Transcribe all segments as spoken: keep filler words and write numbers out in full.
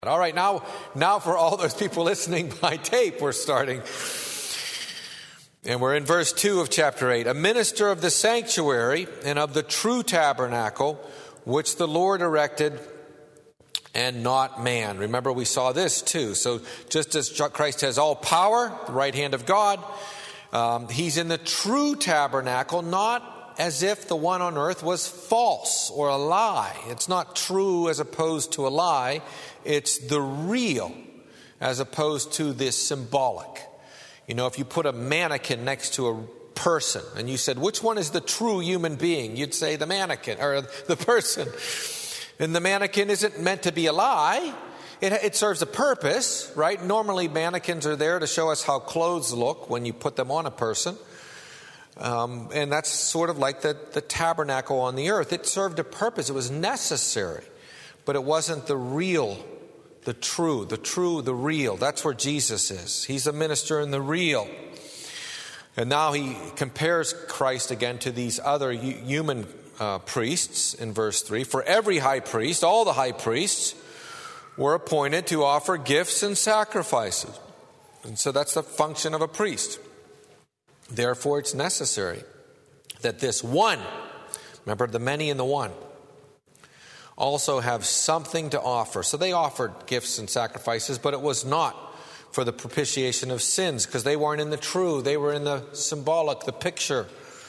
All right, now, now for all those people listening by tape, we're starting. And we're in verse two of chapter eight. A minister of the sanctuary and of the true tabernacle, which the Lord erected, and not man. Remember, we saw this too. So just as Christ has all power, the right hand of God, um, he's in the true tabernacle, not as if the one on earth was false or a lie. It's not true as opposed to a lie. It's the real as opposed to the symbolic. You know, if you put a mannequin next to a person and you said, which one is the true human being? You'd say the mannequin or the person. And the mannequin isn't meant to be a lie. It, it serves a purpose, right? Normally mannequins are there to show us how clothes look when you put them on a person. Um, and that's sort of like the, the tabernacle on the earth. It served a purpose. It was necessary. But it wasn't the real, the true, the true, the real. That's where Jesus is. He's a minister in the real. And now he compares Christ again to these other human uh, priests in verse three. For every high priest, all the high priests, were appointed to offer gifts and sacrifices. And so that's the function of a priest. Therefore, it's necessary that this one, remember the many and the one, also have something to offer. So they offered gifts and sacrifices, but it was not for the propitiation of sins, because they weren't in the true. They were in the symbolic, the picture.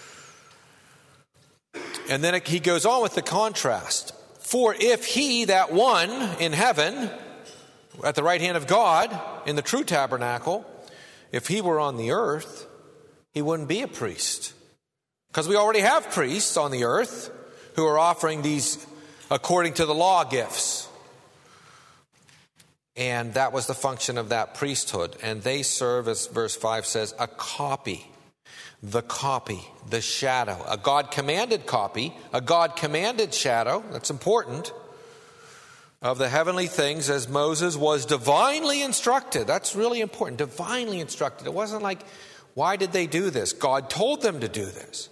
And then he goes on with the contrast. For if he, that one in heaven, at the right hand of God, in the true tabernacle, if he were on the earth, he wouldn't be a priest. Because we already have priests on the earth who are offering these according to the law gifts. And that was the function of that priesthood. And they serve, as verse five says, a copy. The copy, the shadow. A God-commanded copy, a God-commanded shadow, that's important, of the heavenly things as Moses was divinely instructed. That's really important, divinely instructed. It wasn't like, why did they do this? God told them to do this.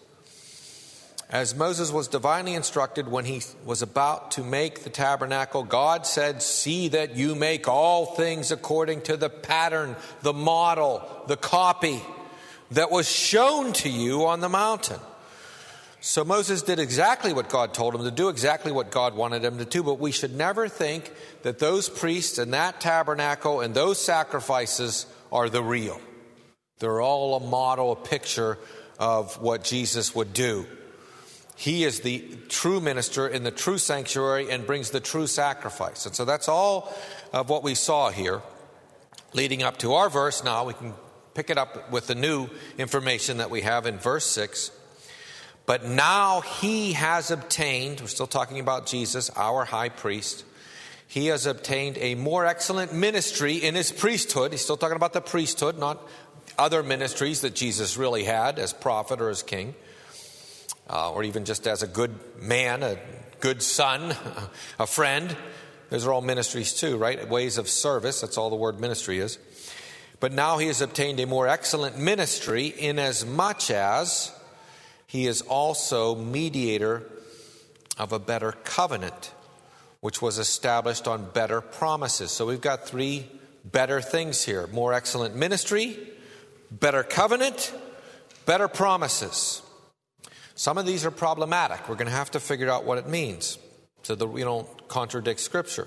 As Moses was divinely instructed when he was about to make the tabernacle, God said, see that you make all things according to the pattern, the model, the copy that was shown to you on the mountain. So Moses did exactly what God told him to do, exactly what God wanted him to do, but we should never think that those priests and that tabernacle and those sacrifices are the real. They're all a model, a picture of what Jesus would do. He is the true minister in the true sanctuary and brings the true sacrifice. And so that's all of what we saw here. Leading up to our verse now, we can pick it up with the new information that we have in verse six. But now he has obtained, we're still talking about Jesus, our high priest. He has obtained a more excellent ministry in his priesthood. He's still talking about the priesthood, not other ministries that Jesus really had as prophet or as king. Uh, or even just as a good man, a good son, a friend. Those are all ministries too, right? Ways of service, that's all the word ministry is. But now he has obtained a more excellent ministry inasmuch as he is also mediator of a better covenant, which was established on better promises. So we've got three better things here. More excellent ministry, better covenant, better promises. Some of these are problematic. We're going to have to figure out what it means so that we don't contradict Scripture.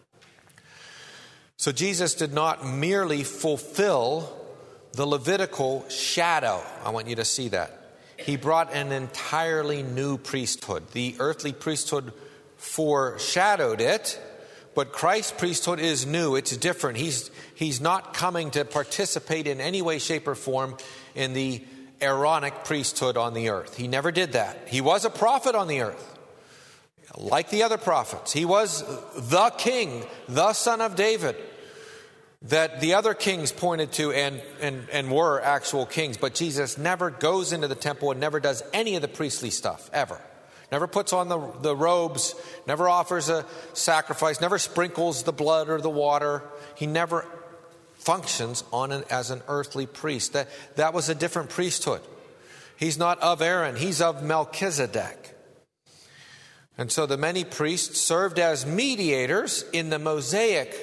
So Jesus did not merely fulfill the Levitical shadow. I want you to see that. He brought an entirely new priesthood. The earthly priesthood foreshadowed it, but Christ's priesthood is new. It's different. He's, he's not coming to participate in any way, shape, or form in the Aaronic priesthood on the earth. He never did that. He was a prophet on the earth, like the other prophets. He was the king, the son of David, that the other kings pointed to and, and, and were actual kings. But Jesus never goes into the temple and never does any of the priestly stuff, ever. Never puts on the, the robes, never offers a sacrifice, never sprinkles the blood or the water. He never functions on an, as an earthly priest. That, that was a different priesthood. He's not of Aaron, he's of Melchizedek. And so the many priests served as mediators in the Mosaic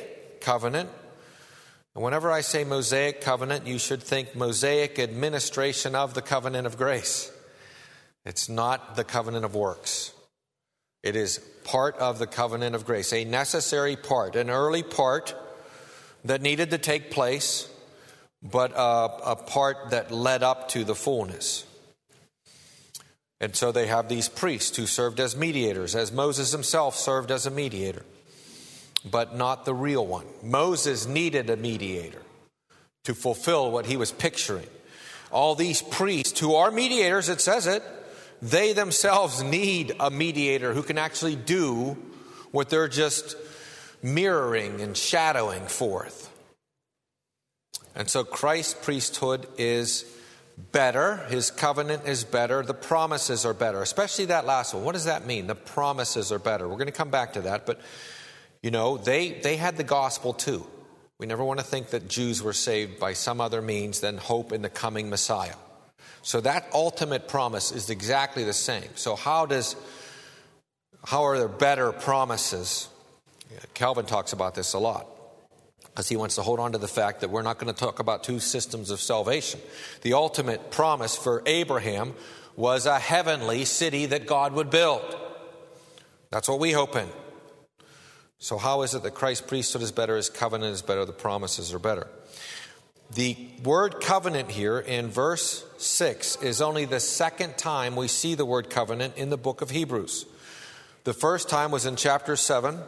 covenant. And whenever I say Mosaic covenant, you should think Mosaic administration of the covenant of grace. It's not the covenant of works. It is part of the covenant of grace, a necessary part, an early part that needed to take place, but a, a part that led up to the fullness. And so they have these priests who served as mediators, as Moses himself served as a mediator, but not the real one. Moses needed a mediator to fulfill what he was picturing. All these priests who are mediators, it says it, they themselves need a mediator who can actually do what they're just mirroring and shadowing forth. And so Christ's priesthood is better. His covenant is better. The promises are better, especially that last one. What does that mean? The promises are better. We're going to come back to that. But, you know, they, they had the gospel too. We never want to think that Jews were saved by some other means than hope in the coming Messiah. So that ultimate promise is exactly the same. So how does, how are there better promises? Calvin talks about this a lot, because he wants to hold on to the fact that we're not going to talk about two systems of salvation. The ultimate promise for Abraham was a heavenly city that God would build. That's what we hope in. So how is it that Christ's priesthood is better, his covenant is better, the promises are better? The word covenant here in verse six is only the second time we see the word covenant in the book of Hebrews. The first time was in chapter seven,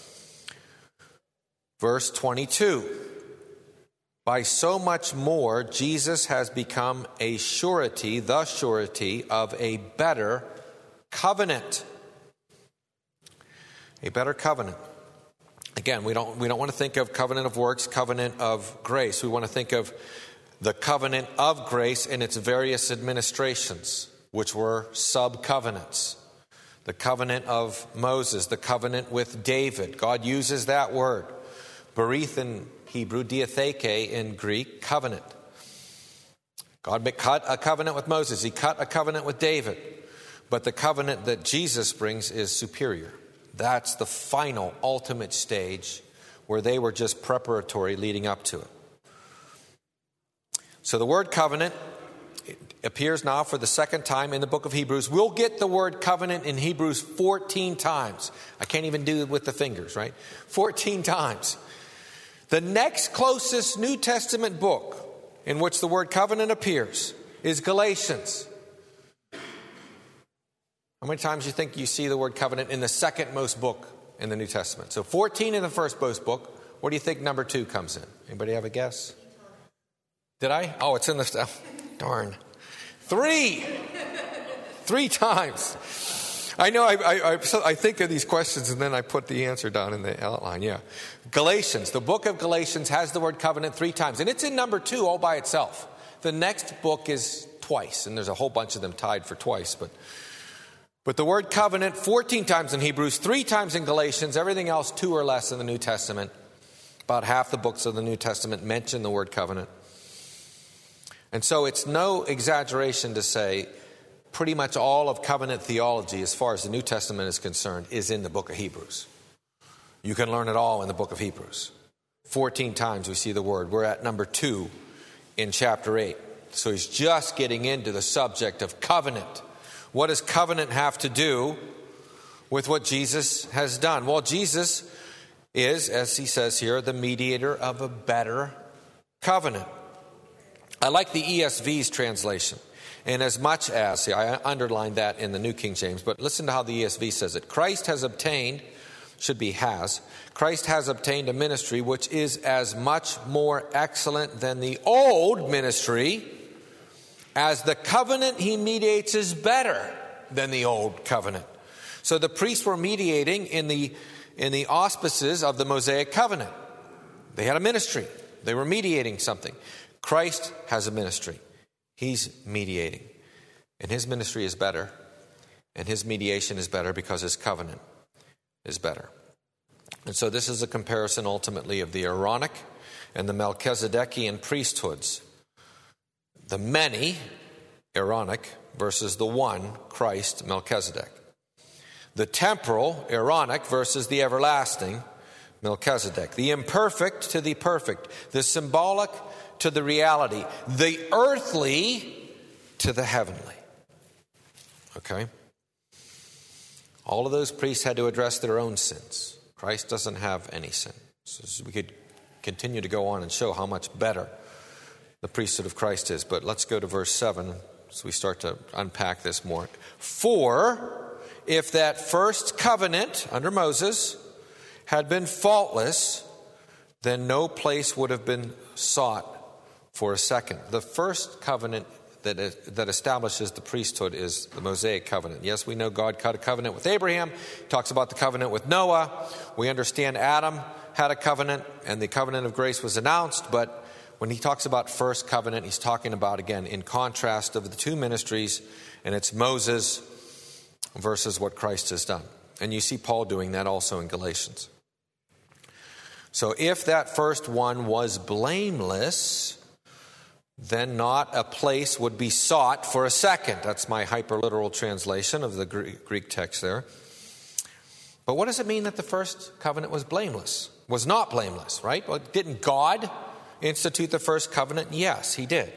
verse twenty-two. By so much more, Jesus has become a surety, the surety of a better covenant. A better covenant. Again, we don't we don't want to think of covenant of works, covenant of grace. We want to think of the covenant of grace in its various administrations, which were sub-covenants. The covenant of Moses, the covenant with David. God uses that word. Berith in Hebrew, diatheke in Greek, covenant. God cut a covenant with Moses. He cut a covenant with David. But the covenant that Jesus brings is superior. That's the final, ultimate stage where they were just preparatory leading up to it. So the word covenant appears now for the second time in the book of Hebrews. We'll get the word covenant in Hebrews fourteen times. I can't even do it with the fingers, right? fourteen times. The next closest New Testament book in which the word covenant appears is Galatians. How many times do you think you see the word covenant in the second most book in the New Testament? So fourteen in the first most book. Where do you think number two comes in? Anybody have a guess? Did I? Oh, it's in the stuff. Darn. Three. Three times. I know I, I, I, I think of these questions and then I put the answer down in the outline. Yeah. Galatians. The book of Galatians has the word covenant three times. And it's in number two all by itself. The next book is twice. And there's a whole bunch of them tied for twice. But But the word covenant, fourteen times in Hebrews, three times in Galatians, everything else two or less in the New Testament. About half the books of the New Testament mention the word covenant. And so it's no exaggeration to say pretty much all of covenant theology, as far as the New Testament is concerned, is in the book of Hebrews. You can learn it all in the book of Hebrews. fourteen times we see the word. We're at number two in chapter eight. So he's just getting into the subject of covenant. What does covenant have to do with what Jesus has done? Well, Jesus is, as he says here, the mediator of a better covenant. I like the E S V's translation. And as much as, see, I underlined that in the New King James, but listen to how the E S V says it. Christ has obtained, should be has, Christ has obtained a ministry which is as much more excellent than the old ministry, as the covenant he mediates is better than the old covenant. So the priests were mediating in the in the auspices of the Mosaic covenant. They had a ministry. They were mediating something. Christ has a ministry. He's mediating. And his ministry is better. And his mediation is better because his covenant is better. And so this is a comparison ultimately of the Aaronic and the Melchizedekian priesthoods. The many, Aaronic, versus the one, Christ, Melchizedek. The temporal, Aaronic, versus the everlasting, Melchizedek. The imperfect to the perfect. The symbolic to the reality. The earthly to the heavenly. Okay? All of those priests had to address their own sins. Christ doesn't have any sin. So we could continue to go on and show how much better the priesthood of Christ is. But let's go to verse seven as we start to unpack this more. For if that first covenant under Moses had been faultless, then no place would have been sought for a second. The first covenant that is, that establishes the priesthood is the Mosaic covenant. Yes, we know God cut a covenant with Abraham. He talks about the covenant with Noah. We understand Adam had a covenant and the covenant of grace was announced. But when he talks about first covenant, he's talking about, again, in contrast of the two ministries, and it's Moses versus what Christ has done. And you see Paul doing that also in Galatians. So if that first one was blameless, then not a place would be sought for a second. That's my hyperliteral translation of the Greek text there. But what does it mean that the first covenant was blameless? Was not blameless, right? Well, didn't God institute the first covenant? Yes, he did.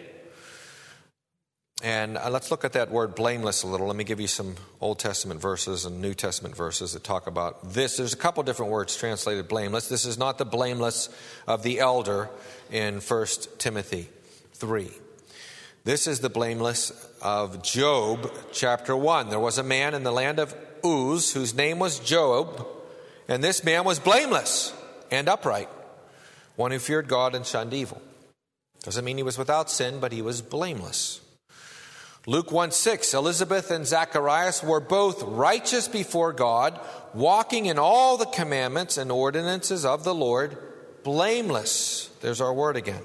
And uh, let's look at that word blameless a little. Let me give you some Old Testament verses and New Testament verses that talk about this. There's a couple different words translated blameless. This is not the blameless of the elder in First Timothy three. This is the blameless of Job chapter one. There was a man in the land of Uz whose name was Job, and this man was blameless and upright, one who feared God and shunned evil. Doesn't mean he was without sin, but he was blameless. Luke one six, Elizabeth and Zacharias were both righteous before God, walking in all the commandments and ordinances of the Lord, blameless. There's our word again.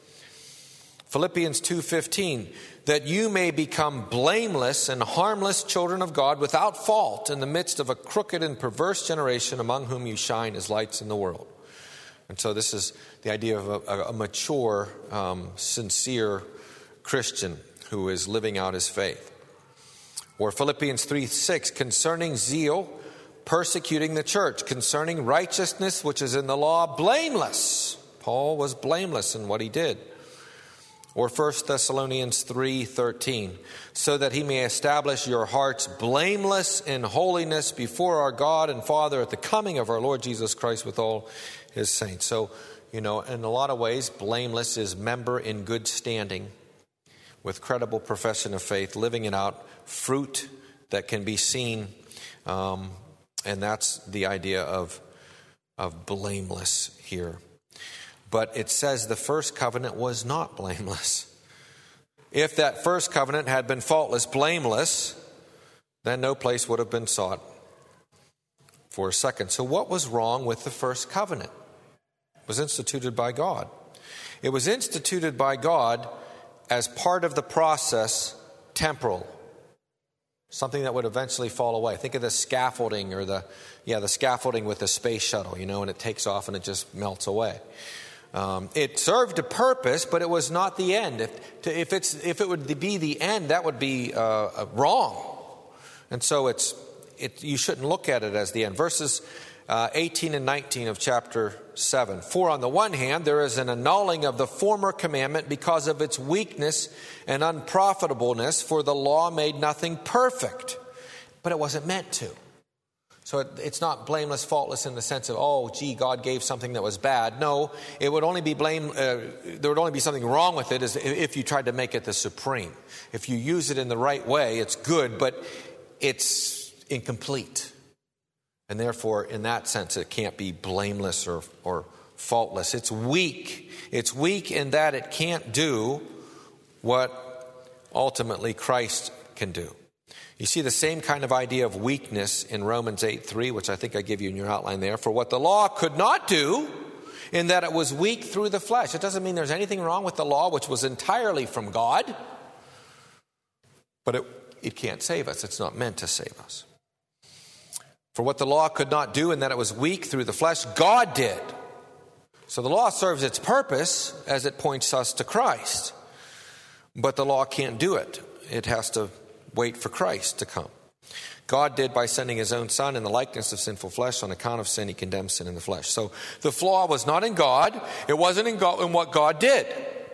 Philippians two fifteen, that you may become blameless and harmless children of God without fault in the midst of a crooked and perverse generation among whom you shine as lights in the world. And so this is the idea of a, a mature, um, sincere Christian who is living out his faith. Or Philippians three six, concerning zeal, persecuting the church, concerning righteousness which is in the law, blameless. Paul was blameless in what he did. Or First Thessalonians three thirteen, so that he may establish your hearts blameless in holiness before our God and Father at the coming of our Lord Jesus Christ with all his saints. So, you know, in a lot of ways, blameless is member in good standing with credible profession of faith, living it out, fruit that can be seen. Um, and that's the idea of, of blameless here. But it says the first covenant was not blameless. If that first covenant had been faultless, blameless, then no place would have been sought for a second. So what was wrong with the first covenant? It was instituted by God. It was instituted by God as part of the process, temporal. Something that would eventually fall away. Think of the scaffolding or the, yeah, the scaffolding with the space shuttle, you know, and it takes off and it just melts away. Um, it served a purpose, but it was not the end. If, to, if, it's, if it would be the end, that would be uh, wrong. And so it's it, you shouldn't look at it as the end. Verses uh, eighteen and nineteen of chapter seven. For on the one hand, there is an annulling of the former commandment because of its weakness and unprofitableness, for the law made nothing perfect. But it wasn't meant to. So it, it's not blameless, faultless in the sense of, oh, gee, God gave something that was bad. No, it would only be blame. Uh, there would only be something wrong with it is if you tried to make it the supreme. If you use it in the right way, it's good, but it's incomplete. And therefore, in that sense, it can't be blameless or, or faultless. It's weak. It's weak in that it can't do what ultimately Christ can do. You see the same kind of idea of weakness in Romans eight three, which I think I give you in your outline there. For what the law could not do, in that it was weak through the flesh. It doesn't mean there's anything wrong with the law, which was entirely from God. But it, it can't save us. It's not meant to save us. For what the law could not do, in that it was weak through the flesh, God did. So the law serves its purpose as it points us to Christ. But the law can't do it. It has to wait for Christ to come. God did by sending his own son in the likeness of sinful flesh. On account of sin, he condemned sin in the flesh. So the flaw was not in God. It wasn't in God, in what God did.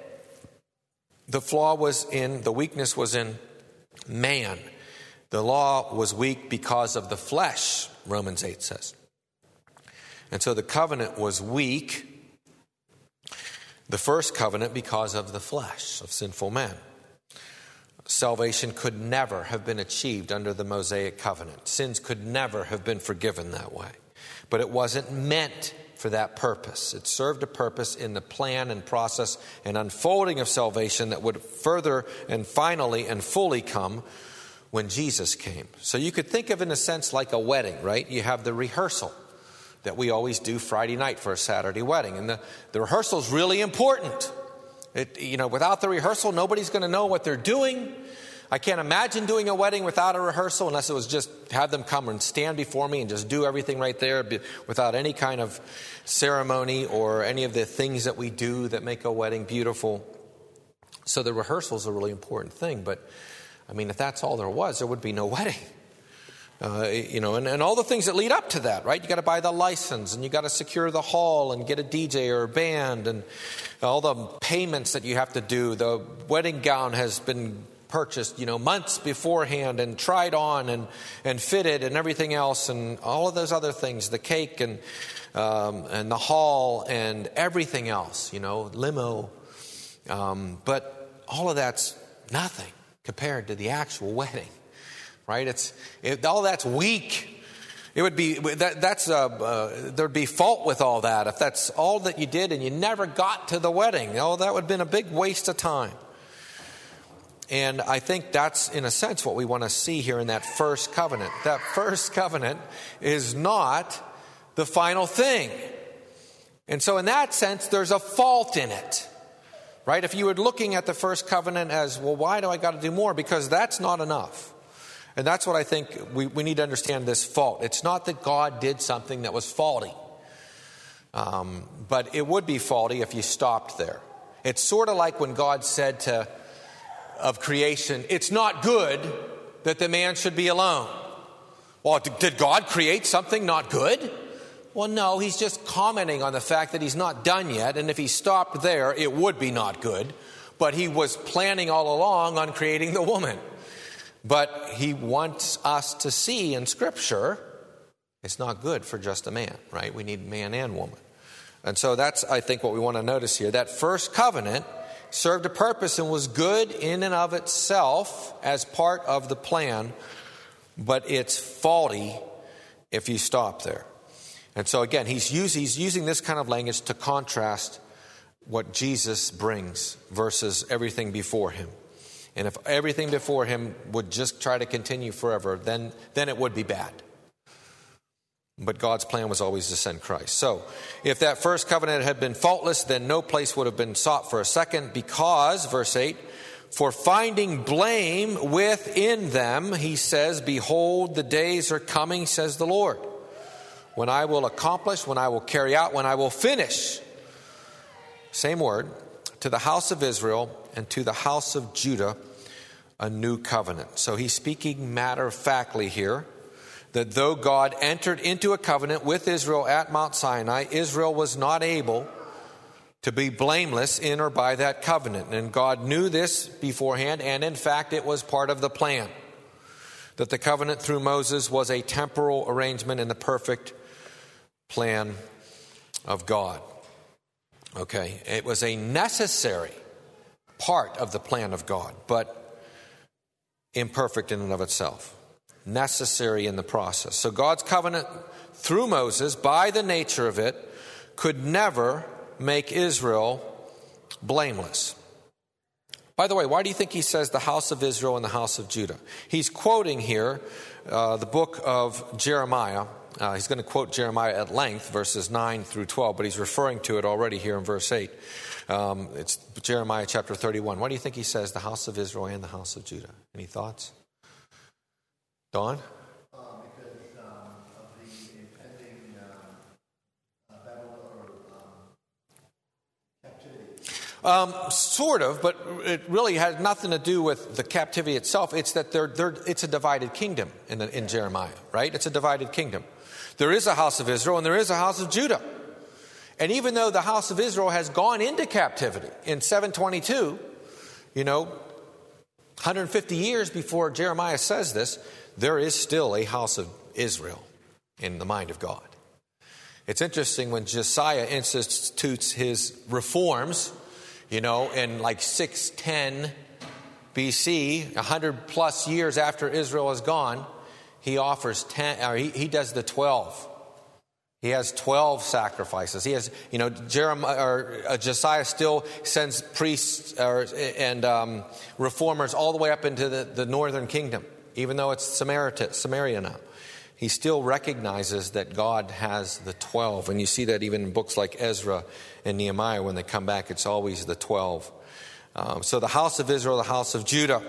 The flaw was in, the weakness was in man. The law was weak because of the flesh, Romans eight says. And so the covenant was weak, the first covenant, because of the flesh of sinful men. Salvation could never have been achieved under the Mosaic covenant. Sins could never have been forgiven that way. But it wasn't meant for that purpose. It served a purpose in the plan and process and unfolding of salvation that would further and finally and fully come when Jesus came. So you could think of it in a sense like a wedding, right? You have the rehearsal that we always do Friday night for a Saturday wedding. And the, the rehearsal is really important. It, you know, without the rehearsal, nobody's going to know what they're doing. I can't imagine doing a wedding without a rehearsal unless it was just have them come and stand before me and just do everything right there without any kind of ceremony or any of the things that we do that make a wedding beautiful. So the rehearsal is a really important thing. But, I mean, if that's all there was, there would be no wedding. Uh, you know, and, and all the things that lead up to that, right? You got to buy the license, and you got to secure the hall and get a D J or a band, and all the payments that you have to do. The wedding gown has been purchased, you know, months beforehand and tried on and, and fitted and everything else, and all of those other things, the cake and um, and the hall and everything else, you know, limo. Um, but all of that's nothing compared to the actual wedding. Right? It's it, all that's weak. It would be that that's uh, uh, there'd be fault with all that if that's all that you did and you never got to the wedding. Oh, that would have been a big waste of time. And I think that's in a sense what we want to see here in that first covenant. That first covenant is not the final thing, and so in that sense, there's a fault in it. Right? If you were looking at the first covenant as, well, why do I got to do more? Because that's not enough. And that's what I think we, we need to understand, this fault. It's not that God did something that was faulty. Um, but it would be faulty if you stopped there. It's sort of like when God said to of creation, it's not good that the man should be alone. Well, did God create something not good? Well, no, he's just commenting on the fact that he's not done yet. And if he stopped there, it would be not good. But he was planning all along on creating the woman. But he wants us to see in Scripture, it's not good for just a man, right? We need man and woman. And so that's, I think, what we want to notice here. That first covenant served a purpose and was good in and of itself as part of the plan, but it's faulty if you stop there. And so again, he's, use, he's using this kind of language to contrast what Jesus brings versus everything before him. And if everything before him would just try to continue forever, then, then it would be bad. But God's plan was always to send Christ. So if that first covenant had been faultless, then no place would have been sought for a second, because, verse eight, for finding blame within them, he says, behold, the days are coming, says the Lord, when I will accomplish, when I will carry out, when I will finish, same word, to the house of Israel and to the house of Judah, a new covenant. So he's speaking matter-of-factly here, that though God entered into a covenant with Israel at Mount Sinai, Israel was not able to be blameless in or by that covenant. And God knew this beforehand, and in fact it was part of the plan, that the covenant through Moses was a temporal arrangement in the perfect plan of God. Okay, it was a necessary part of the plan of God, but imperfect in and of itself. Necessary in the process. So God's covenant through Moses, by the nature of it, could never make Israel blameless. By the way, why do you think he says the house of Israel and the house of Judah? He's quoting here uh, the book of Jeremiah. Uh, he's going to quote Jeremiah at length, verses nine through twelve, but he's referring to it already here in verse eight. Um, it's Jeremiah chapter thirty-one. Why do you think he says the house of Israel and the house of Judah? Any thoughts? Don? Uh, because um, of the impending um, uh, battle or um, captivity. Um, sort of, but it really has nothing to do with the captivity itself. It's that they're, they're, it's a divided kingdom in, the, in Jeremiah, right? It's a divided kingdom. There is a house of Israel and there is a house of Judah. And even though the house of Israel has gone into captivity in seven twenty-two, you know, one hundred fifty years before Jeremiah says this, there is still a house of Israel in the mind of God. It's interesting when Josiah institutes his reforms, you know, in like six ten B C, one hundred plus years after Israel is gone, he offers ten, or he, he does the twelve. He has twelve sacrifices. He has, you know, Jeremiah or uh, Josiah still sends priests or, and um, reformers all the way up into the, the northern kingdom, even though it's Samaria, Samaria now. He still recognizes that God has the twelve. And you see that even in books like Ezra and Nehemiah, when they come back, it's always the twelve. Um, so the house of Israel, the house of Judah.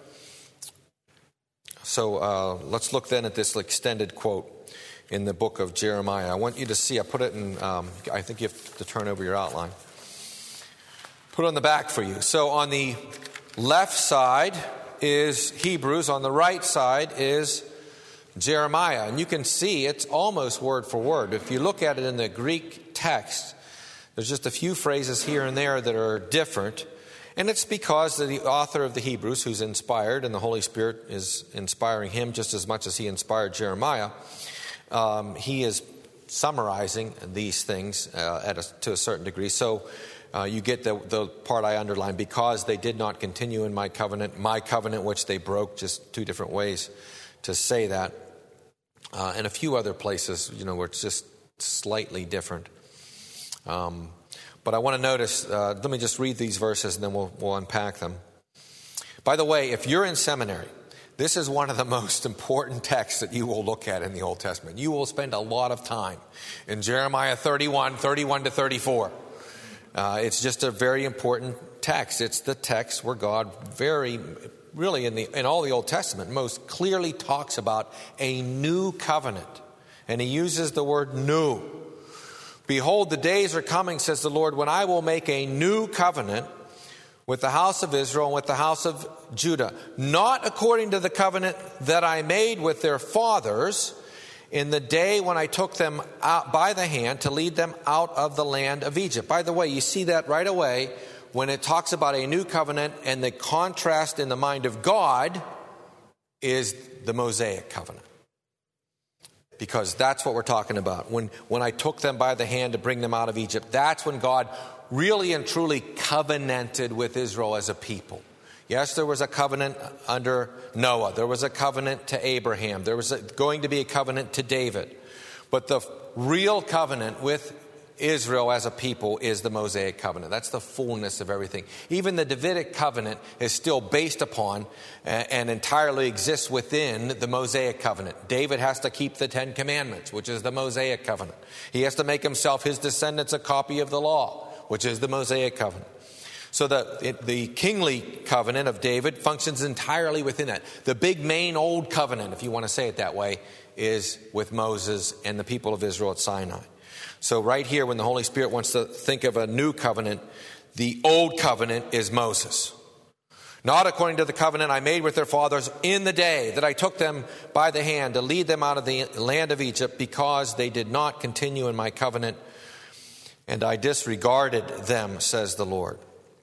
So uh, let's look then at this extended quote in the book of Jeremiah. I want you to see, I put it in, um, I think you have to turn over your outline. Put it on the back for you. So on the left side is Hebrews, on the right side is Jeremiah. And you can see it's almost word for word. If you look at it in the Greek text, there's just a few phrases here and there that are different. And it's because the author of the Hebrews, who's inspired, and the Holy Spirit is inspiring him just as much as he inspired Jeremiah, um, he is summarizing these things uh, at a, to a certain degree. So uh, you get the, the part I underlined, because they did not continue in my covenant, my covenant which they broke, just two different ways to say that. Uh, and a few other places, you know, where it's just slightly different. Um, but I want to notice, uh, let me just read these verses and then we'll, we'll unpack them. By the way, if you're in seminary, this is one of the most important texts that you will look at in the Old Testament. You will spend a lot of time in Jeremiah thirty-one, thirty-one to thirty-four. Uh, it's just a very important text. It's the text where God very really in the in all the Old Testament most clearly talks about a new covenant. And he uses the word new. Behold, the days are coming, says the Lord, when I will make a new covenant with the house of Israel and with the house of Judah, not according to the covenant that I made with their fathers in the day when I took them out by the hand to lead them out of the land of Egypt. By the way, you see that right away when it talks about a new covenant, and the contrast in the mind of God is the Mosaic covenant. Because that's what we're talking about. When, when I took them by the hand to bring them out of Egypt, that's when God really and truly covenanted with Israel as a people. Yes, there was a covenant under Noah. There was a covenant to Abraham. There was a, going to be a covenant to David. But the real covenant with Israel as a people is the Mosaic covenant. That's the fullness of everything. Even the Davidic covenant is still based upon and entirely exists within the Mosaic covenant. David has to keep the Ten Commandments, which is the Mosaic covenant. He has to make himself, his descendants, a copy of the law, which is the Mosaic covenant. So the, the kingly covenant of David functions entirely within that. The big main old covenant, if you want to say it that way, is with Moses and the people of Israel at Sinai. So right here, when the Holy Spirit wants to think of a new covenant, the old covenant is Moses. Not according to the covenant I made with their fathers in the day that I took them by the hand to lead them out of the land of Egypt, because they did not continue in my covenant, and I disregarded them, says the Lord.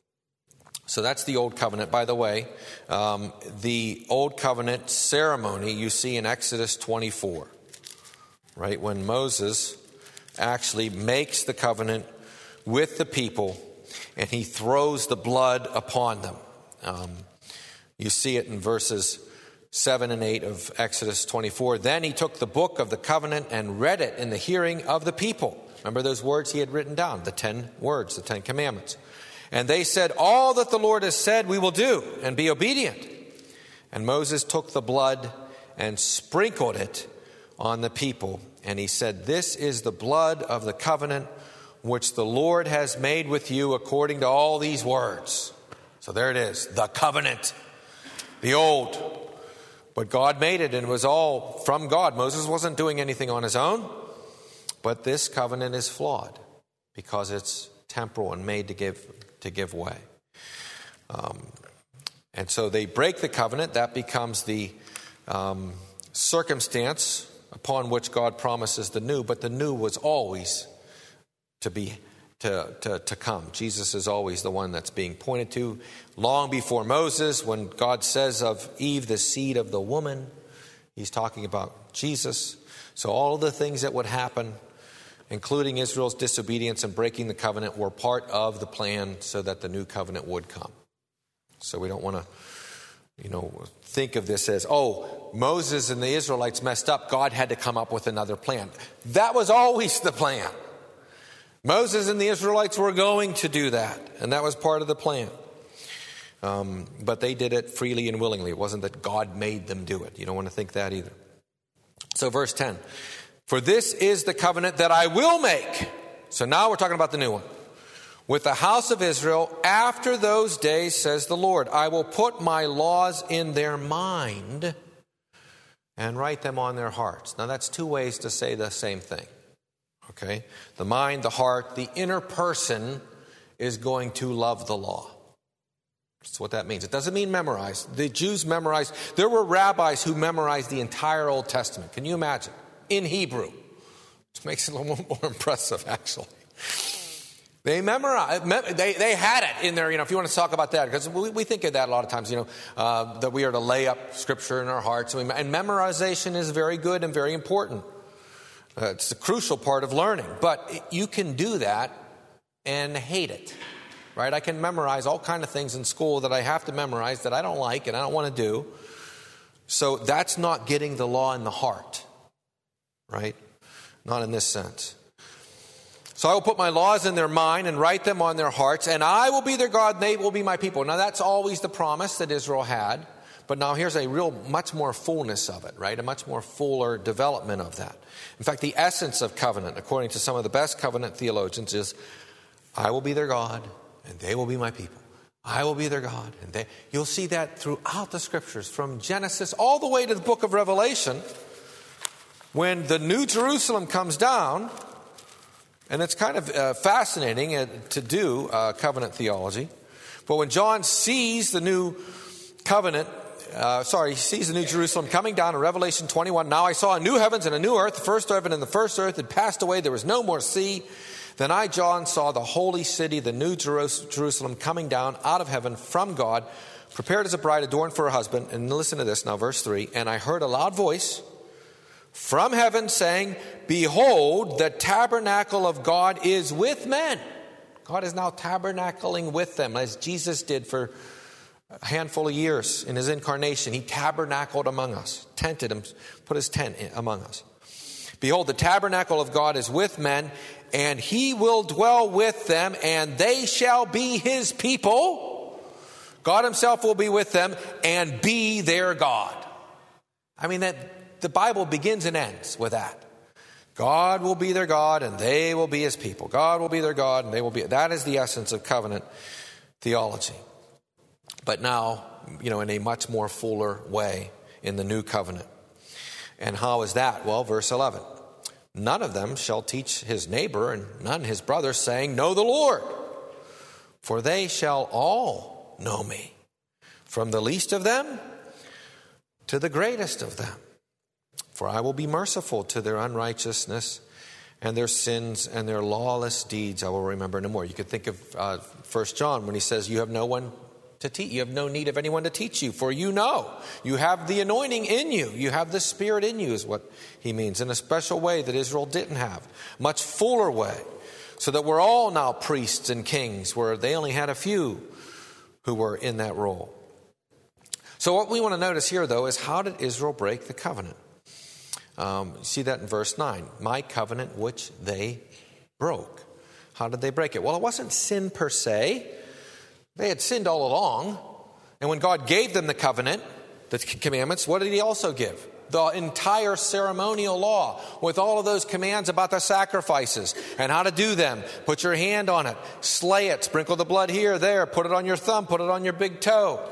So that's the old covenant. By the way, um, the old covenant ceremony you see in Exodus twenty-four, right? When Moses actually makes the covenant with the people and he throws the blood upon them. Um, you see it in verses seven and eight of Exodus twenty-four. Then he took the book of the covenant and read it in the hearing of the people. Remember those words he had written down, the ten words, the Ten Commandments. And they said, all that the Lord has said we will do, and be obedient. And Moses took the blood and sprinkled it on the people. And he said, this is the blood of the covenant which the Lord has made with you according to all these words. So there it is, the covenant, the old. But God made it, and it was all from God. Moses wasn't doing anything on his own. But this covenant is flawed because it's temporal and made to give to give way. Um, and so they break the covenant. That becomes the um, circumstance upon which God promises the new. But the new was always to be to, to, to come. Jesus is always the one that's being pointed to. Long before Moses, when God says of Eve, the seed of the woman, he's talking about Jesus. So all of the things that would happen, including Israel's disobedience and breaking the covenant, were part of the plan so that the new covenant would come. So we don't want to, you know, think of this as, oh, Moses and the Israelites messed up. God had to come up with another plan. That was always the plan. Moses and the Israelites were going to do that, and that was part of the plan. Um, but they did it freely and willingly. It wasn't that God made them do it. You don't want to think that either. So verse ten, for this is the covenant that I will make. So now we're talking about the new one. With the house of Israel, after those days, says the Lord, I will put my laws in their mind and write them on their hearts. Now that's two ways to say the same thing. Okay? The mind, the heart, the inner person is going to love the law. That's what that means. It doesn't mean memorize. The Jews memorized. There were rabbis who memorized the entire Old Testament. Can you imagine? In Hebrew. Which makes it a little more impressive, actually. They memorized, they, they had it in there, you know, if you want to talk about that, because we, we think of that a lot of times, you know, uh, that we are to lay up Scripture in our hearts. And, we, and memorization is very good and very important. Uh, it's a crucial part of learning. But you can do that and hate it, right? I can memorize all kinds of things in school that I have to memorize that I don't like and I don't want to do. So that's not getting the law in the heart, right? Not in this sense. So I will put my laws in their mind and write them on their hearts, and I will be their God, and they will be my people. Now that's always the promise that Israel had, but now here's a real much more fullness of it, right? A much more fuller development of that. In fact, the essence of covenant, according to some of the best covenant theologians, is I will be their God, and they will be my people. I will be their God, and they... You'll see that throughout the Scriptures, from Genesis all the way to the book of Revelation. When the New Jerusalem comes down, and it's kind of uh, fascinating uh, to do uh, covenant theology. But when John sees the new covenant, uh, sorry, he sees the New Jerusalem coming down in Revelation twenty-one. Now I saw a new heavens and a new earth. The first heaven and the first earth had passed away. There was no more sea. Then I, John, saw the holy city, the new Jerusalem, coming down out of heaven from God, prepared as a bride adorned for her husband. And listen to this now, verse three. And I heard a loud voice from heaven saying, behold, the tabernacle of God is with men. God is now tabernacling with them, as Jesus did for a handful of years in his incarnation. He tabernacled among us, tented him, put his tent among us. Behold, the tabernacle of God is with men, and he will dwell with them, and they shall be his people. God himself will be with them and be their God. I mean, that the Bible begins and ends with that. God will be their God and they will be his people. God will be their God and they will be. That is the essence of covenant theology. But now, you know, in a much more fuller way in the new covenant. And how is that? Well, verse eleven. None of them shall teach his neighbor and none his brother, saying, know the Lord. For they shall all know me, from the least of them to the greatest of them. For I will be merciful to their unrighteousness and their sins and their lawless deeds I will remember no more. You could think of uh, First John when he says, you have no one to teach. You have no need of anyone to teach you, for you know. You have the anointing in you. You have the Spirit in you is what he means, in a special way that Israel didn't have. Much fuller way. So that we're all now priests and kings, where they only had a few who were in that role. So what we want to notice here, though, is how did Israel break the covenant? Um, see that in verse nine. My covenant which they broke. How did they break it? Well, it wasn't sin per se. They had sinned all along. And when God gave them the covenant, the commandments, what did he also give? The entire ceremonial law with all of those commands about the sacrifices and how to do them. Put your hand on it. Slay it. Sprinkle the blood here, there. Put it on your thumb. Put it on your big toe.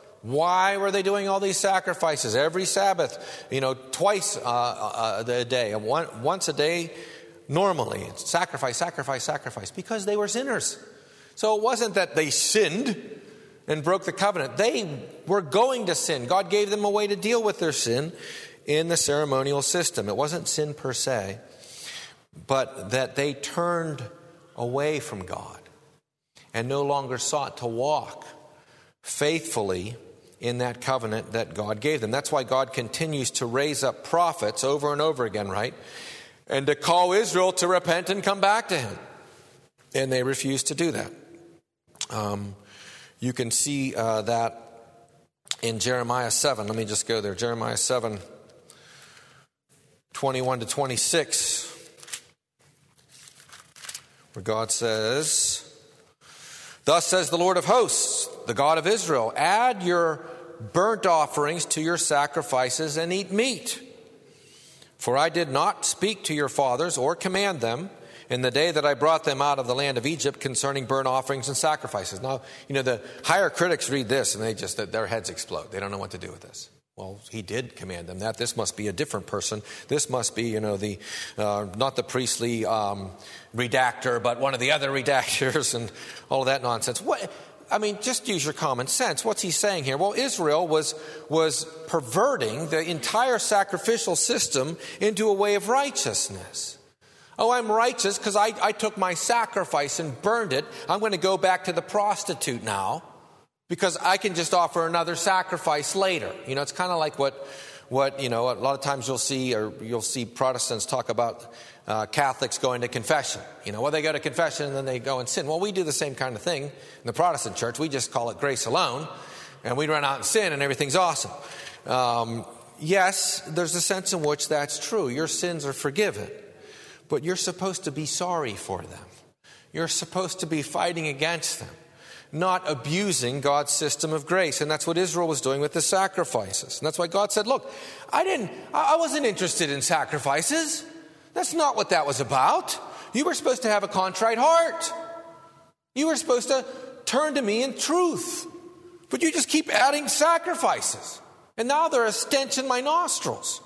Why were they doing all these sacrifices every Sabbath? You know, twice uh, uh, a day, and one, once a day normally. Sacrifice, sacrifice, sacrifice. Because they were sinners. So it wasn't that they sinned and broke the covenant. They were going to sin. God gave them a way to deal with their sin in the ceremonial system. It wasn't sin per se, but that they turned away from God and no longer sought to walk faithfully in that covenant that God gave them. That's why God continues to raise up prophets over and over again, right? And to call Israel to repent and come back to him. And they refuse to do that. Um, you can see uh, that in Jeremiah seven. Let me just go there. Jeremiah seven, twenty-one to twenty-six. Where God says, "Thus says the Lord of hosts, the God of Israel, add your burnt offerings to your sacrifices and eat meat. For I did not speak to your fathers or command them in the day that I brought them out of the land of Egypt concerning burnt offerings and sacrifices." Now, you know, the higher critics read this and they just, their heads explode. They don't know what to do with this. Well, he did command them that. This must be a different person. This must be, you know, the uh, not the priestly um, redactor, but one of the other redactors and all of that nonsense. What? I mean, just use your common sense. What's he saying here? Well, Israel was was perverting the entire sacrificial system into a way of righteousness. Oh, I'm righteous because I, I took my sacrifice and burned it. I'm going to go back to the prostitute now because I can just offer another sacrifice later. You know, it's kind of like what, what you know, a lot of times you'll see, or you'll see Protestants talk about uh, Catholics going to confession. You know, well, they go to confession and then they go and sin. Well, we do the same kind of thing in the Protestant church. We just call it grace alone, and we run out and sin and everything's awesome. Um, yes, there's a sense in which that's true. Your sins are forgiven. But you're supposed to be sorry for them. You're supposed to be fighting against them, not abusing God's system of grace. And that's what Israel was doing with the sacrifices. And that's why God said, look, I didn't, I wasn't interested in sacrifices. That's not what that was about. You were supposed to have a contrite heart. You were supposed to turn to me in truth. But you just keep adding sacrifices. And now they're a stench in my nostrils.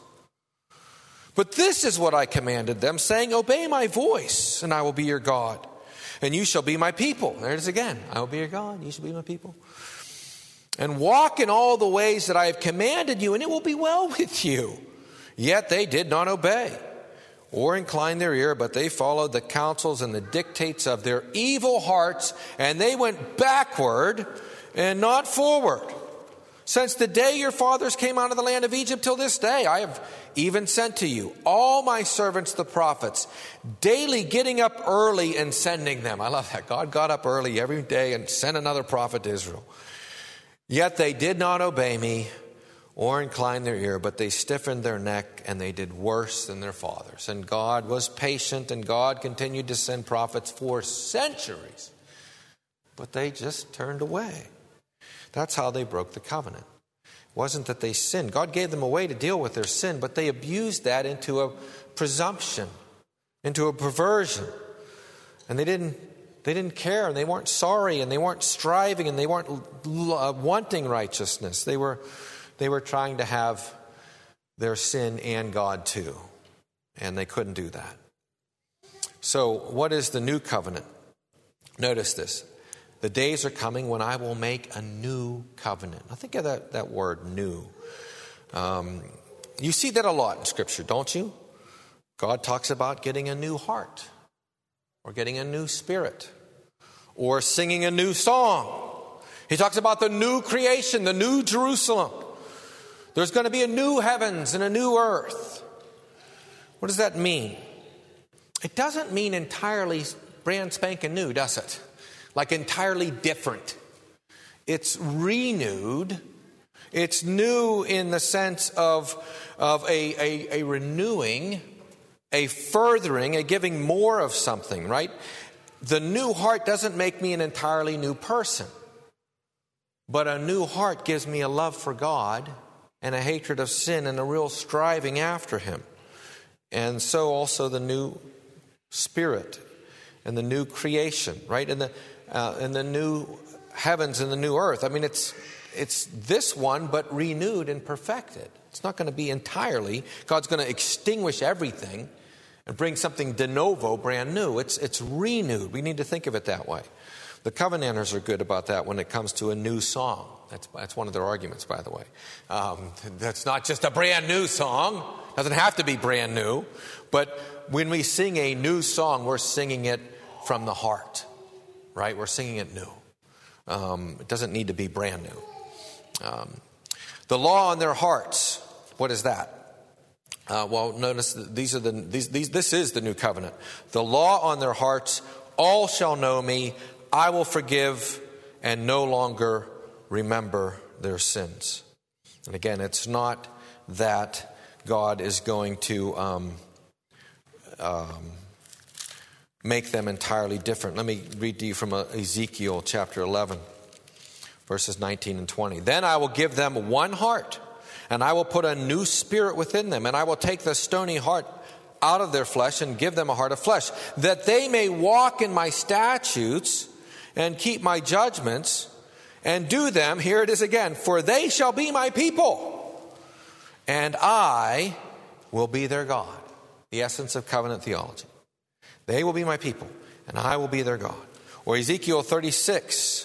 But this is what I commanded them, saying, obey my voice, and I will be your God, and you shall be my people. There it is again. I will be your God, you shall be my people. And walk in all the ways that I have commanded you, and it will be well with you. Yet they did not obey or incline their ear, but they followed the counsels and the dictates of their evil hearts, and they went backward and not forward. Since the day your fathers came out of the land of Egypt till this day, I have even sent to you all my servants, the prophets, daily getting up early and sending them. I love that. God got up early every day and sent another prophet to Israel. Yet they did not obey me or incline their ear, but they stiffened their neck and they did worse than their fathers. And God was patient, and God continued to send prophets for centuries. But they just turned away. That's how they broke the covenant. It wasn't that they sinned. God gave them a way to deal with their sin, but they abused that into a presumption, into a perversion. And they didn't they didn't care, and they weren't sorry, and they weren't striving, and they weren't uh, wanting righteousness. They were they were trying to have their sin and God too. And they couldn't do that. So what is the new covenant? Notice this. The days are coming when I will make a new covenant. Now think of that, that word, new. Um, you see that a lot in Scripture, don't you? God talks about getting a new heart, or getting a new spirit, or singing a new song. He talks about the new creation, the new Jerusalem. There's going to be a new heavens and a new earth. What does that mean? It doesn't mean entirely brand spanking new, does it? Like entirely different. It's renewed. It's new in the sense of, of a, a, a renewing, a furthering, a giving more of something, right? The new heart doesn't make me an entirely new person. But a new heart gives me a love for God and a hatred of sin and a real striving after Him. And so also the new spirit and the new creation, right? And the Uh, and the new heavens and the new earth. I mean, it's it's this one, but renewed and perfected. It's not going to be entirely. God's going to extinguish everything and bring something de novo, brand new. It's it's renewed. We need to think of it that way. The Covenanters are good about that when it comes to a new song. That's, that's one of their arguments, by the way. Um, that's not just a brand new song. It doesn't have to be brand new. But when we sing a new song, we're singing it from the heart, right? We're singing it new. Um, it doesn't need to be brand new. Um, the law on their hearts, what is that? Uh, well, notice that these are the these, these this is the new covenant. The law on their hearts, all shall know me. I will forgive and no longer remember their sins. And again, it's not that God is going to um, um, make them entirely different. Let me read to you from Ezekiel chapter eleven, verses nineteen and twenty. Then I will give them one heart, and I will put a new spirit within them, and I will take the stony heart out of their flesh and give them a heart of flesh, that they may walk in my statutes and keep my judgments and do them. Here it is again. For they shall be my people, and I will be their God. The essence of covenant theology. They will be my people, and I will be their God. Or Ezekiel thirty-six,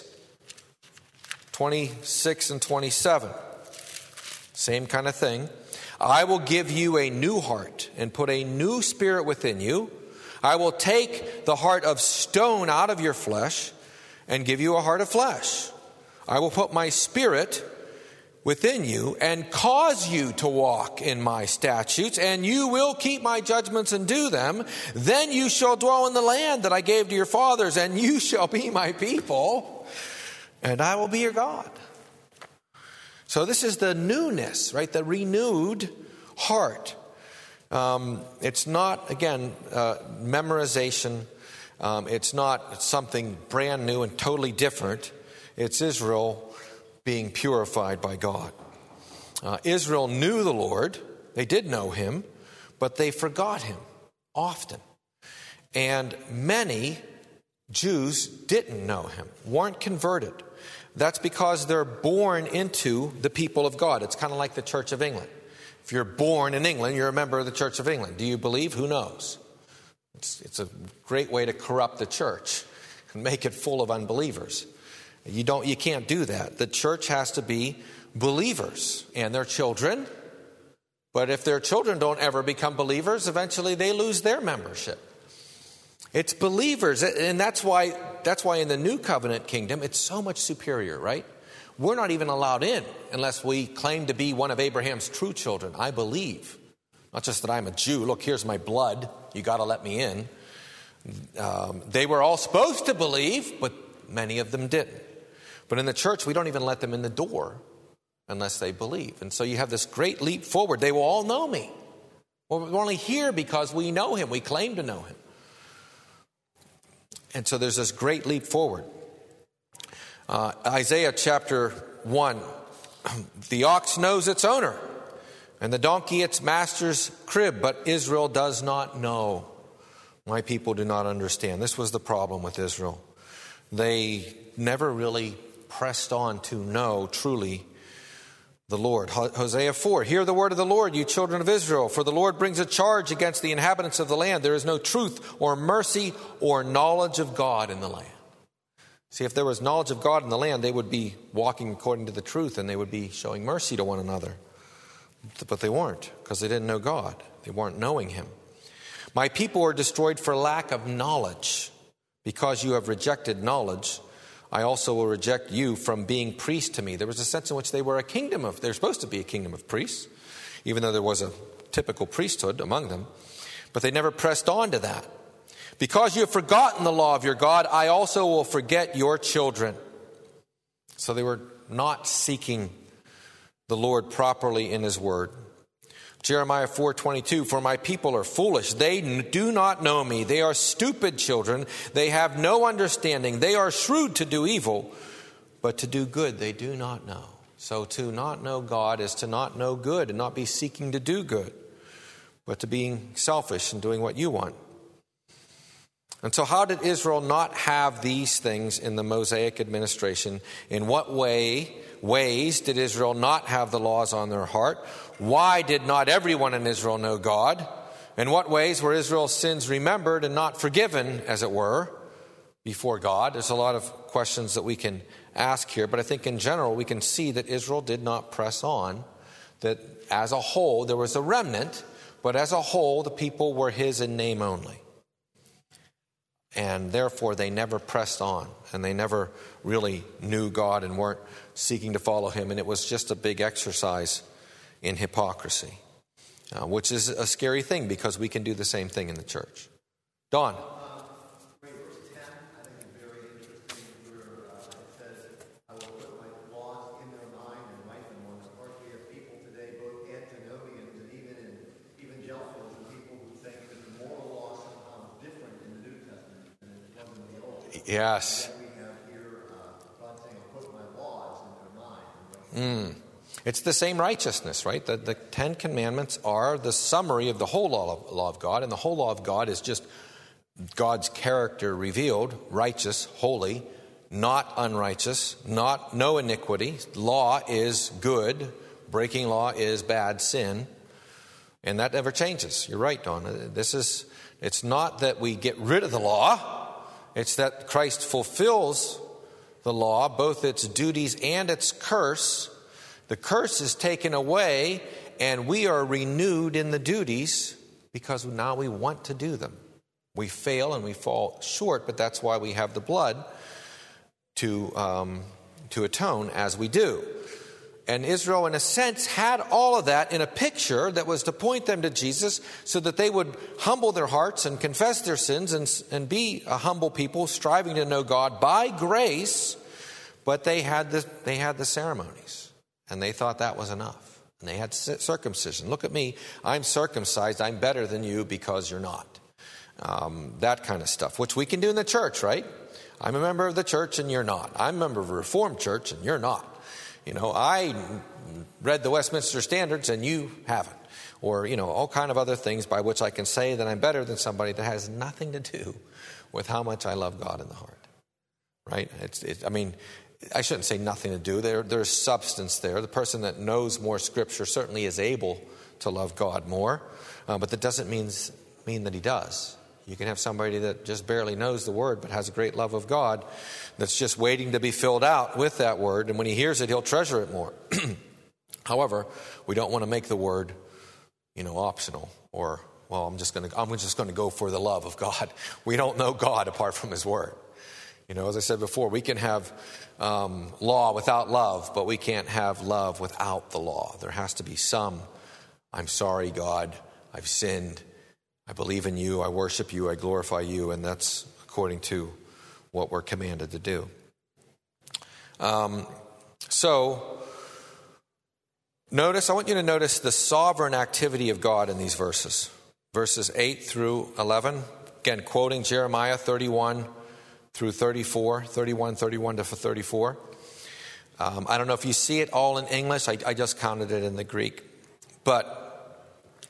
twenty-six and twenty-seven. Same kind of thing. I will give you a new heart and put a new spirit within you. I will take the heart of stone out of your flesh and give you a heart of flesh. I will put my spirit within you and cause you to walk in my statutes, and you will keep my judgments and do them. Then you shall dwell in the land that I gave to your fathers, and you shall be my people, and I will be your God. So this is the newness, right? The renewed heart. Um, it's not, again, uh, memorization. Um, it's not something brand new and totally different. It's Israel being purified by God. Uh, Israel knew the Lord. They did know him, but they forgot him often. And many Jews didn't know him, weren't converted. That's because they're born into the people of God. It's kind of like the Church of England. If you're born in England, you're a member of the Church of England. Do you believe? Who knows? It's, it's a great way to corrupt the church and make it full of unbelievers. You don't, you can't do that. The church has to be believers and their children. But if their children don't ever become believers, eventually they lose their membership. It's believers, and that's why that's why in the new covenant kingdom it's so much superior, right? We're not even allowed in unless we claim to be one of Abraham's true children. I believe. Not just that I'm a Jew. Look, here's my blood. You got to let me in. Um, they were all supposed to believe, but many of them didn't. But in the church, we don't even let them in the door unless they believe. And so you have this great leap forward. They will all know me. Well, we're only here because we know him. We claim to know him. And so there's this great leap forward. Uh, Isaiah chapter one. The ox knows its owner, and the donkey its master's crib, but Israel does not know. My people do not understand. This was the problem with Israel. They never really pressed on to know truly the Lord. Hosea four, hear the word of the Lord, you children of Israel, for the Lord brings a charge against the inhabitants of the land. There is no truth or mercy or knowledge of God in the land. See, if there was knowledge of God in the land, they would be walking according to the truth and they would be showing mercy to one another. But they weren't, because they didn't know God. They weren't knowing him. My people are destroyed for lack of knowledge. Because you have rejected knowledge, I also will reject you from being priest to me. There was a sense in which they were a kingdom of, they're supposed to be a kingdom of priests, even though there was a typical priesthood among them. But they never pressed on to that. Because you have forgotten the law of your God, I also will forget your children. So they were not seeking the Lord properly in his word. Jeremiah four twenty-two, for my people are foolish. They do not know me. They are stupid children. They have no understanding. They are shrewd to do evil, but to do good they do not know. So to not know God is to not know good and not be seeking to do good, but to being selfish and doing what you want. And so how did Israel not have these things in the Mosaic administration? In what way, ways did Israel not have the laws on their heart? Why did not everyone in Israel know God? In what ways were Israel's sins remembered and not forgiven, as it were, before God? There's a lot of questions that we can ask here, but I think in general we can see that Israel did not press on, that as a whole there was a remnant, but as a whole the people were his in name only. And therefore they never pressed on, and they never really knew God and weren't seeking to follow him, and it was just a big exercise in hypocrisy, uh, which is a scary thing because we can do the same thing in the church. Don. Yes. Mm. It's the same righteousness, right? The, the Ten Commandments are the summary of the whole law of, law of God, and the whole law of God is just God's character revealed, righteous, holy, not unrighteous, not no iniquity. Law is good. Breaking law is bad, sin. And that never changes. You're right, Don. This is, it's not that we get rid of the law. It's that Christ fulfills the law, both its duties and its curse. The curse is taken away, and we are renewed in the duties because now we want to do them. We fail and we fall short, but that's why we have the blood to um, to atone as we do. And Israel, in a sense, had all of that in a picture that was to point them to Jesus so that they would humble their hearts and confess their sins and, and be a humble people striving to know God by grace. But they had the, they had the ceremonies, and they thought that was enough. And they had circumcision. Look at me. I'm circumcised. I'm better than you because you're not. Um, that kind of stuff, which we can do in the church, right? I'm a member of the church and you're not. I'm a member of a Reformed church and you're not. You know, I read the Westminster Standards and you haven't. Or, you know, all kind of other things by which I can say that I'm better than somebody that has nothing to do with how much I love God in the heart. Right? It's, it, I mean, I shouldn't say nothing to do. There, there's substance there. The person that knows more Scripture certainly is able to love God more. Uh, but that doesn't mean, mean that he does. You can have somebody that just barely knows the Word but has a great love of God that's just waiting to be filled out with that Word. And when he hears it, he'll treasure it more. However, we don't want to make the Word, you know, optional or, well, I'm just going to I'm just going to go for the love of God. We don't know God apart from his Word. You know, as I said before, we can have um, law without love, but we can't have love without the law. There has to be some, I'm sorry, God, I've sinned. I believe in you, I worship you, I glorify you, and that's according to what we're commanded to do. Um, so, notice, I want you to notice the sovereign activity of God in these verses. Verses eight through eleven, again, quoting Jeremiah thirty-one through thirty-four, thirty-one, thirty-one to thirty-four. Um, I don't know if you see it all in English, I, I just counted it in the Greek. But,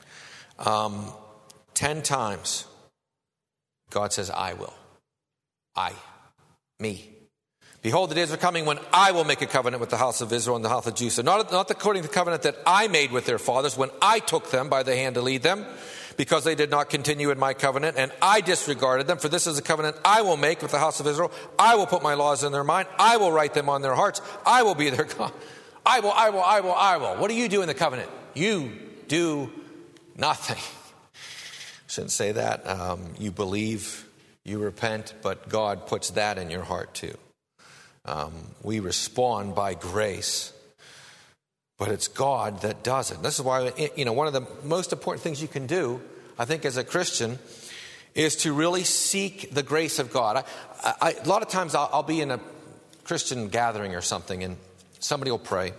um, Ten times, God says, I will. I. Me. Behold, the days are coming when I will make a covenant with the house of Israel and the house of Judah. Not, not according to the covenant that I made with their fathers when I took them by the hand to lead them, because they did not continue in my covenant, and I disregarded them. For this is a covenant I will make with the house of Israel. I will put my laws in their mind. I will write them on their hearts. I will be their God. I will, I will, I will, I will. What do you do in the covenant? You do nothing. Shouldn't say that. Um, you believe, you repent, but God puts that in your heart too. Um, we respond by grace, but it's God that does it. This is why, you know, one of the most important things you can do, I think, as a Christian, is to really seek the grace of God. I, I, a lot of times I'll, I'll be in a Christian gathering or something, and somebody will pray,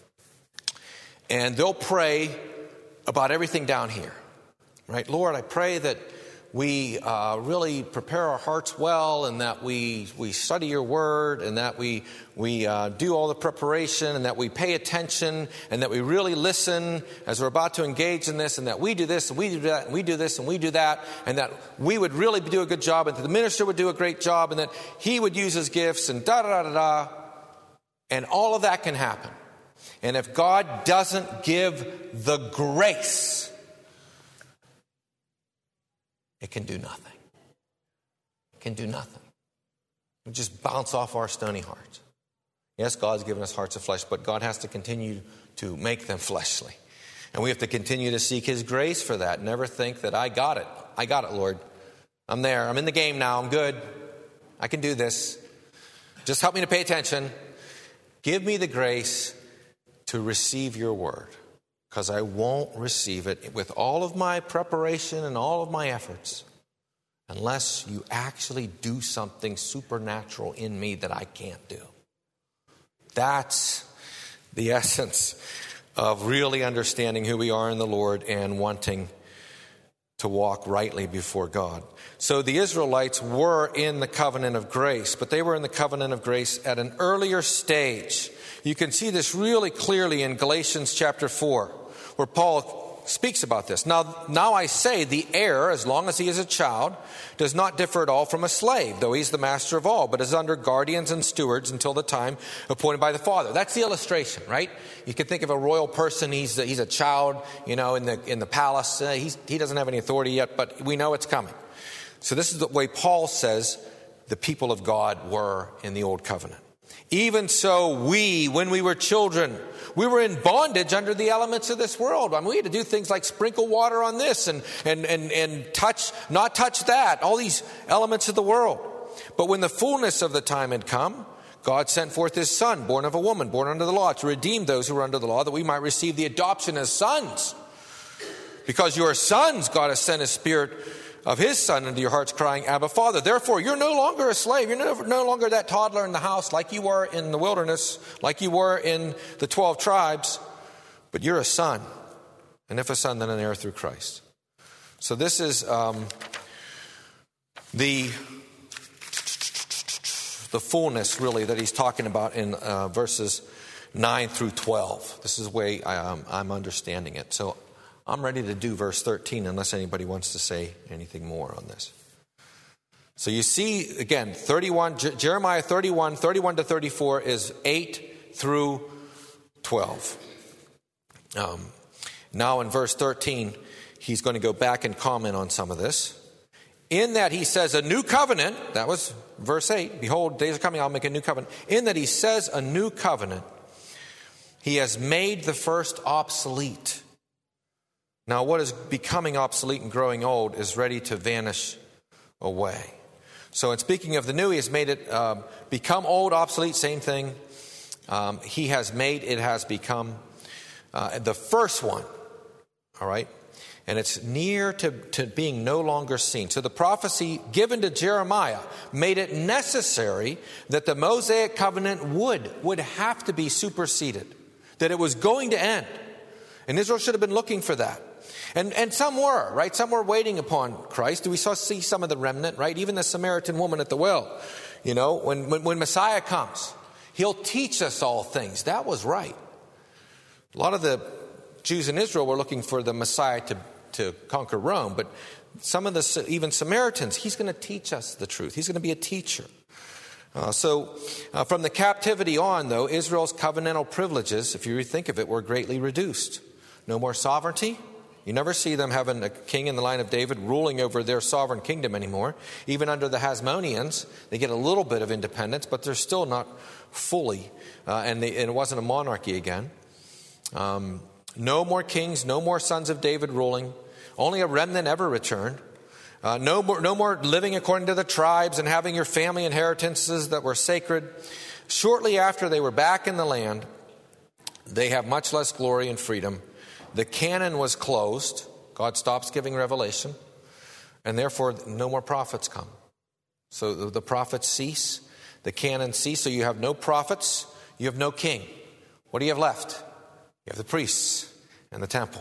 and they'll pray about everything down here. Right, Lord, I pray that we uh, really prepare our hearts well, and that we we study your word, and that we we uh, do all the preparation, and that we pay attention, and that we really listen as we're about to engage in this, and that we do this and we do that and we do this and we do that, and that we would really do a good job, and that the minister would do a great job, and that he would use his gifts, and da da da da da, and all of that can happen. And if God doesn't give the grace, it can do nothing. It can do nothing. We just bounce off our stony hearts. Yes, God's given us hearts of flesh, but God has to continue to make them fleshly. And we have to continue to seek His grace for that. Never think that I got it. I got it, Lord. I'm there. I'm in the game now. I'm good. I can do this. Just help me to pay attention. Give me the grace to receive your word, because I won't receive it with all of my preparation and all of my efforts unless you actually do something supernatural in me that I can't do. That's the essence of really understanding who we are in the Lord and wanting to walk rightly before God. So the Israelites were in the covenant of grace, but they were in the covenant of grace at an earlier stage. You can see this really clearly in Galatians chapter four, where Paul speaks about this. Now, now I say the heir, as long as he is a child, does not differ at all from a slave, though he's the master of all, but is under guardians and stewards until the time appointed by the father. That's the illustration, right? You can think of a royal person. He's a, he's a child, you know, in the in the palace. Uh, he's, he doesn't have any authority yet, but we know it's coming. So this is the way Paul says the people of God were in the old covenant. Even so, we, when we were children, we were in bondage under the elements of this world. I mean, we had to do things like sprinkle water on this and, and, and, and touch, not touch that, all these elements of the world. But when the fullness of the time had come, God sent forth His Son, born of a woman, born under the law, to redeem those who were under the law, that we might receive the adoption as sons. Because you are sons, God has sent His Spirit of His Son into your hearts, crying, Abba, Father. Therefore, you're no longer a slave. You're no, no longer that toddler in the house like you were in the wilderness, like you were in the twelve tribes, but you're a son. And if a son, then an heir through Christ. So this is um, the, the fullness, really, that he's talking about in uh, verses nine through twelve. This is the way I, um, I'm understanding it. So I'm ready to do verse thirteen unless anybody wants to say anything more on this. So you see, again, thirty-one, Jeremiah thirty-one, thirty-one to thirty-four is eight through twelve. Um, now in verse thirteen, he's going to go back and comment on some of this. In that he says a new covenant, that was verse eight, behold, days are coming, I'll make a new covenant. In that he says a new covenant, he has made the first obsolete. Now, what is becoming obsolete and growing old is ready to vanish away. So in speaking of the new, he has made it uh, become old, obsolete, same thing. Um, he has made it has become uh, the first one, all right? And it's near to, to being no longer seen. So the prophecy given to Jeremiah made it necessary that the Mosaic covenant would, would have to be superseded, that it was going to end. And Israel should have been looking for that. And and some were, right? Some were waiting upon Christ. We saw see some of the remnant, right? Even the Samaritan woman at the well. You know, when, when, when Messiah comes, He'll teach us all things. That was right. A lot of the Jews in Israel were looking for the Messiah to, to conquer Rome. But some of the, even Samaritans, He's going to teach us the truth. He's going to be a teacher. Uh, so uh, from the captivity on, though, Israel's covenantal privileges, if you think of it, were greatly reduced. No more sovereignty. You never see them having a king in the line of David ruling over their sovereign kingdom anymore. Even under the Hasmoneans, they get a little bit of independence, but they're still not fully. Uh, and, they, and it wasn't a monarchy again. Um, no more kings, no more sons of David ruling. Only a remnant ever returned. Uh, no more, no more living according to the tribes and having your family inheritances that were sacred. Shortly after they were back in the land, they have much less glory and freedom. The canon was closed. God stops giving revelation. And therefore, no more prophets come. So the, the prophets cease. The canon cease. So you have no prophets. You have no king. What do you have left? You have the priests and the temple.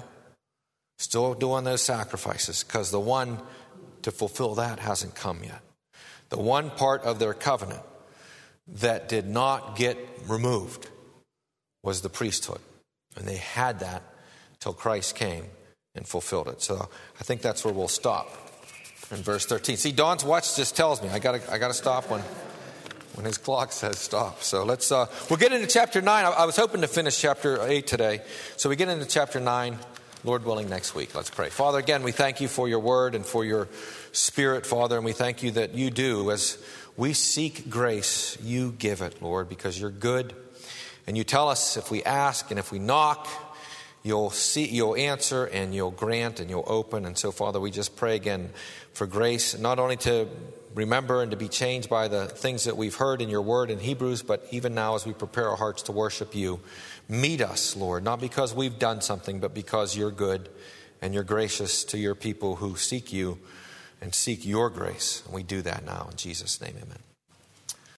Still doing those sacrifices because the one to fulfill that hasn't come yet. The one part of their covenant that did not get removed was the priesthood. And they had that till Christ came and fulfilled it. So I think that's where we'll stop in verse thirteen. See, Don's watch just tells me I gotta I gotta stop when when his clock says stop. So let's uh, we'll get into chapter nine. I, I was hoping to finish chapter eight today, so we get into chapter nine, Lord willing, next week. Let's pray. Father, again, we thank you for your word and for your Spirit, Father, and we thank you that you do, as We seek grace. You give it, Lord, because you're good. And you tell us if we ask and if we knock, you'll see, you'll answer, and you'll grant, and you'll open. And so, Father, we just pray again for grace, not only to remember and to be changed by the things that we've heard in your word in Hebrews, but even now as we prepare our hearts to worship you, meet us, Lord, not because we've done something, but because you're good and you're gracious to your people who seek you and seek your grace. And we do that now in Jesus' name, amen.